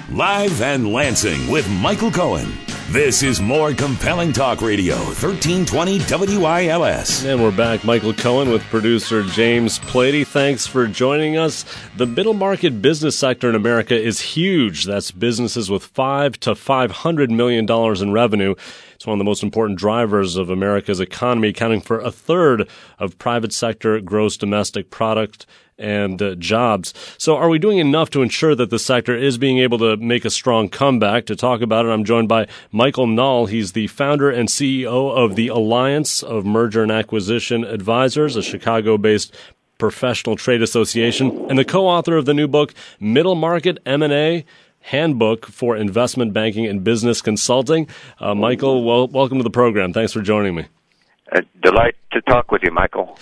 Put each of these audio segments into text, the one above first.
Live and Lansing with Michael Cohen. This is More Compelling Talk Radio, 1320 WILS. And we're back. Michael Cohen with producer James Plady. Thanks for joining us. The middle market business sector in America is huge. That's businesses with $5 to $500 million in revenue. It's one of the most important drivers of America's economy, accounting for a third of private sector gross domestic product and jobs. So are we doing enough to ensure that the sector is being able to make a strong comeback? To talk about it, I'm joined by Michael Null. He's the founder and CEO of the Alliance of Merger and Acquisition Advisors, a Chicago-based professional trade association, and the co-author of the new book, Middle Market M&A, Handbook for Investment Banking and Business Consulting. Michael, welcome to the program. Thanks for joining me. A delight to talk with you, Michael.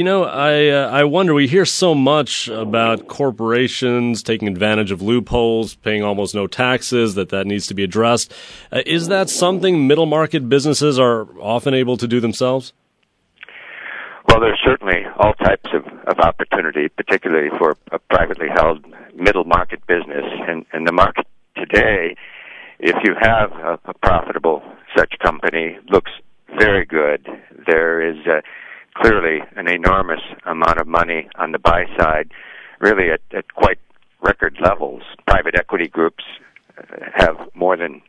I wonder, we hear so much about corporations taking advantage of loopholes, paying almost no taxes, that needs to be addressed. Is that something middle market businesses are often able to do themselves? Well, there's certainly all types of opportunity, particularly for a privately held middle market business. And the market today, if you have a profitable such company, looks very good. There is clearly an enormous amount of money on the buy side, really at quite record levels. Private equity groups have more than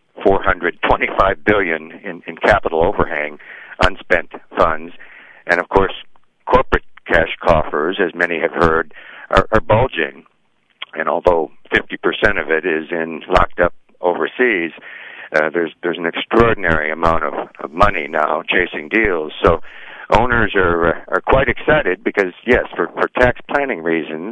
$425 billion in capital overhang, unspent funds, and of course, corporate cash coffers, as many have heard, are bulging. And although 50% of it is locked up overseas, there's an extraordinary amount of money now chasing deals. So owners are quite excited because, yes, for tax planning reasons,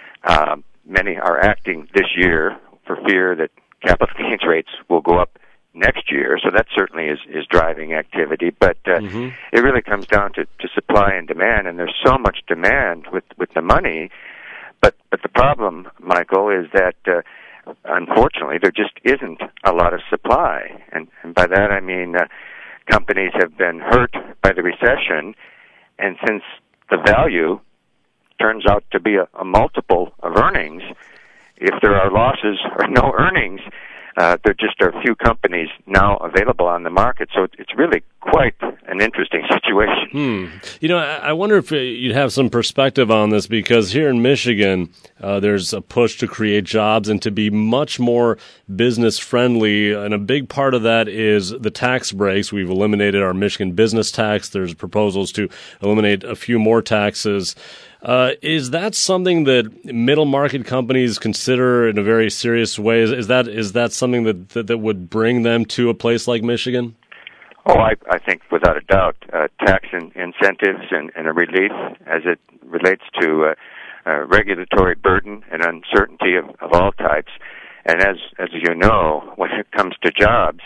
many are acting this year for fear that capital gains rates will go up next year. So that certainly is driving activity. But it really comes down to supply and demand, and there's so much demand with the money. But the problem, Michael, is that unfortunately, there just isn't a lot of supply. And by that I mean companies have been hurt by the recession, and since the value turns out to be a multiple of earnings, if there are losses or no earnings, there just are few companies now available on the market. So it's really quite an interesting situation. I wonder if you'd have some perspective on this, because here in Michigan, there's a push to create jobs and to be much more business friendly. And a big part of that is the tax breaks. We've eliminated our Michigan business tax. There's proposals to eliminate a few more taxes. Is that something that middle market companies consider in a very serious way? Is that something that would bring them to a place like Michigan? Oh, I think without a doubt, tax incentives and a relief as it relates to regulatory burden and uncertainty of all types. And as you know, when it comes to jobs,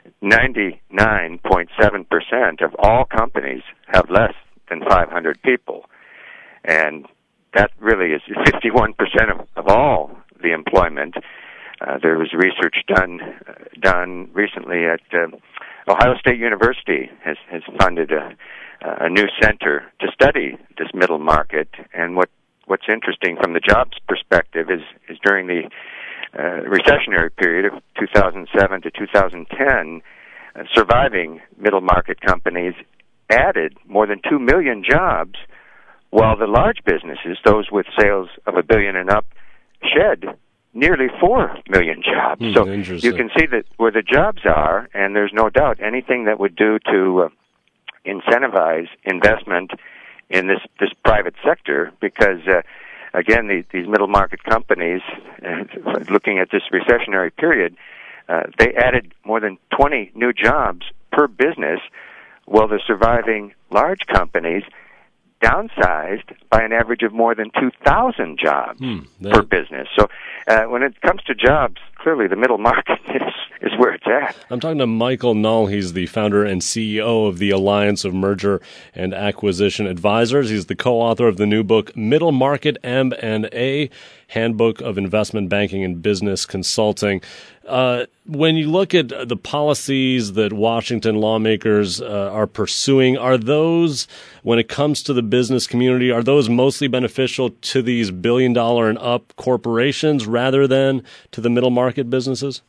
99.7% of all companies have less than 500 people. And that really is 51% of all the employment. There was research done recently at Ohio State University has funded a new center to study this middle market. And what's interesting from the jobs perspective is during the recessionary period of 2007 to 2010, surviving middle market companies added more than 2 million jobs, while the large businesses, those with sales of $1 billion and up, shed nearly 4 million jobs. So you can see that where the jobs are, and there's no doubt anything that would do to incentivize investment in this private sector, because again, these middle market companies, looking at this recessionary period, they added more than 20 new jobs per business, while the surviving large companies downsized by an average of more than 2,000 jobs per business. So when it comes to jobs, clearly the middle market is where it's at. I'm talking to Michael Null. He's the founder and CEO of the Alliance of Merger and Acquisition Advisors. He's the co-author of the new book, Middle Market M&A, Handbook of Investment Banking and Business Consulting. When you look at the policies that Washington lawmakers are pursuing, are those, when it comes to the business community, are those mostly beneficial to these billion-dollar and up corporations rather than to the middle market businesses?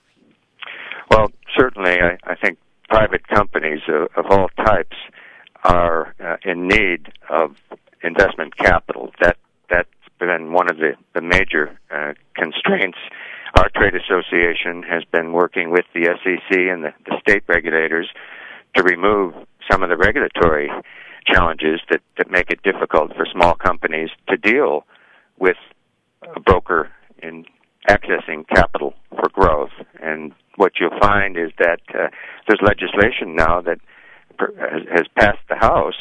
Well, certainly, I think private companies of all types are in need of investment capital. That's been one of the major constraints. Our trade association has been working with the SEC and the state regulators to remove some of the regulatory challenges that make it difficult for small companies to deal with a broker in accessing capital for growth. And what you'll find is that there's legislation now that has passed the House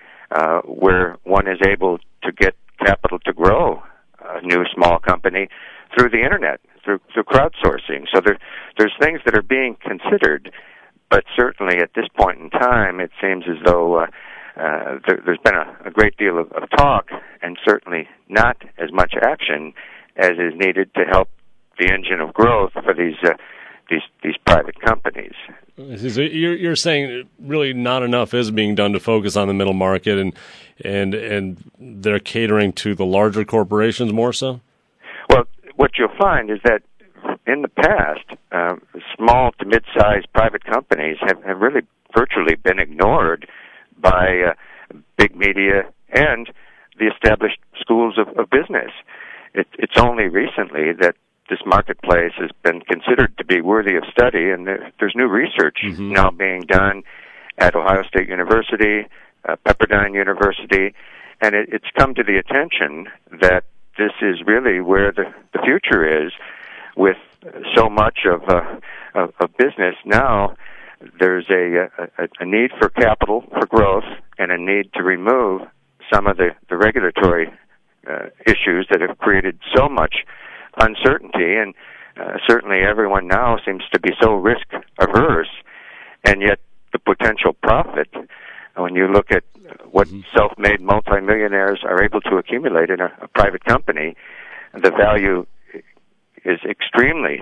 where one is able to get capital to grow a new small company through the Internet, through crowdsourcing. So there's things that are being considered, but certainly at this point in time, it seems as though there's been a great deal of talk and certainly not as much action as is needed to help the engine of growth for these private companies. You're saying really not enough is being done to focus on the middle market, and they're catering to the larger corporations more so? Well, what you'll find is that in the past, small to mid-sized private companies have really virtually been ignored by big media and the established schools of business. It's only recently that this marketplace has been considered to be worthy of study, and there's new research now being done at Ohio State University, Pepperdine University, and it's come to the attention that this is really where the future is with so much of business now. There's a need for capital for growth and a need to remove some of the regulatory issues that have created so much uncertainty, and certainly everyone now seems to be so risk averse, and yet the potential profit, when you look at what self-made multimillionaires are able to accumulate in a private company, the value is extremely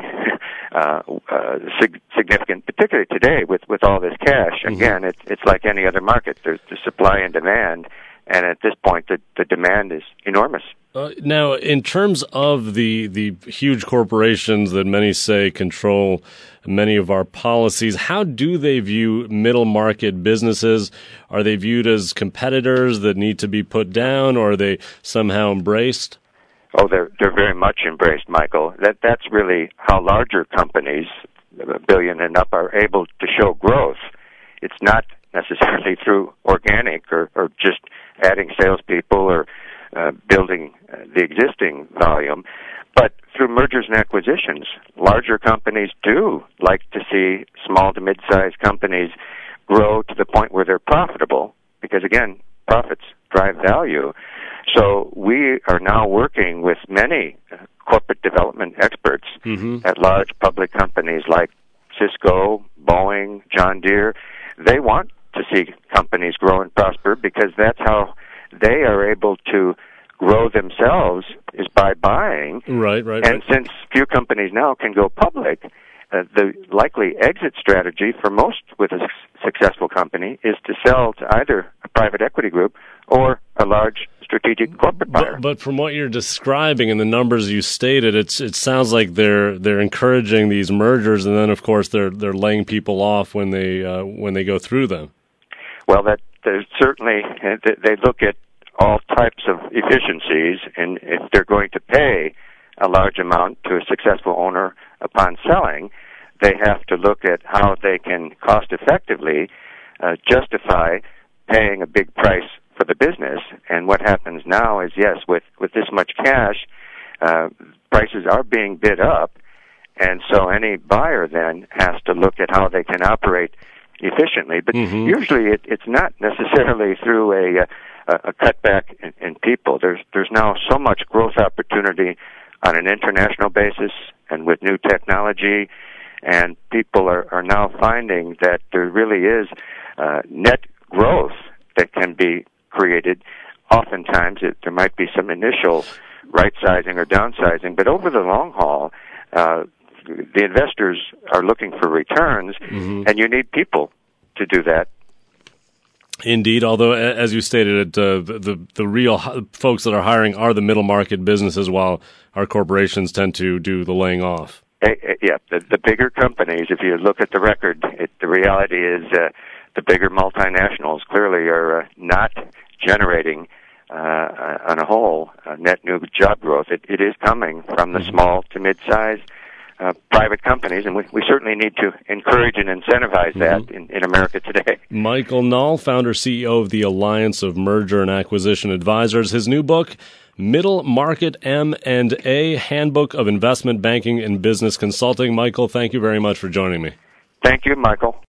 significant, particularly today with all this cash. Again, it's like any other market. There's the supply and demand, and at this point, the demand is enormous. Now, in terms of the huge corporations that many say control many of our policies, how do they view middle market businesses? Are they viewed as competitors that need to be put down, or are they somehow embraced? Oh, they're very much embraced, Michael. That's really how larger companies, $1 billion and up, are able to show growth. It's not necessarily through organic or just adding salespeople or building the existing volume, but through mergers and acquisitions. Larger companies do like to see small to mid-sized companies grow to the point where they're profitable, because again, profits drive value. So we are now working with many corporate development experts at large public companies like Cisco, Boeing, John Deere. They want to see companies grow and prosper because that's how they are able to grow themselves, is by buying. Right. And since few companies now can go public, the likely exit strategy for most with a successful company is to sell to either a private equity group or a large strategic corporate buyer. But from what you're describing and the numbers you stated, it sounds like they're encouraging these mergers, and then of course they're laying people off when they go through them. Well, that there's certainly they look at all types of efficiencies, and if they're going to pay a large amount to a successful owner upon selling, they have to look at how they can cost effectively justify paying a big price for the business. And what happens now is, yes, with this much cash, prices are being bid up, and so any buyer then has to look at how they can operate efficiently. But usually it's not necessarily through a cutback in people. There's now so much growth opportunity on an international basis and with new technology And people are now finding that there really is net growth that can be created. Oftentimes, there might be some initial right-sizing or downsizing, but over the long haul, the investors are looking for returns, and you need people to do that. Indeed, although, as you stated, the real folks that are hiring are the middle market businesses, while our corporations tend to do the laying off. Yeah, the bigger companies, if you look at the record, the reality is the bigger multinationals clearly are not generating, on a whole, net new job growth. It is coming from the small to mid-size private companies, and we certainly need to encourage and incentivize that in America today. Michael Nall, founder, CEO of the Alliance of Merger and Acquisition Advisors. His new book, Middle Market M&A, Handbook of Investment Banking and Business Consulting. Michael, thank you very much for joining me. Thank you, Michael.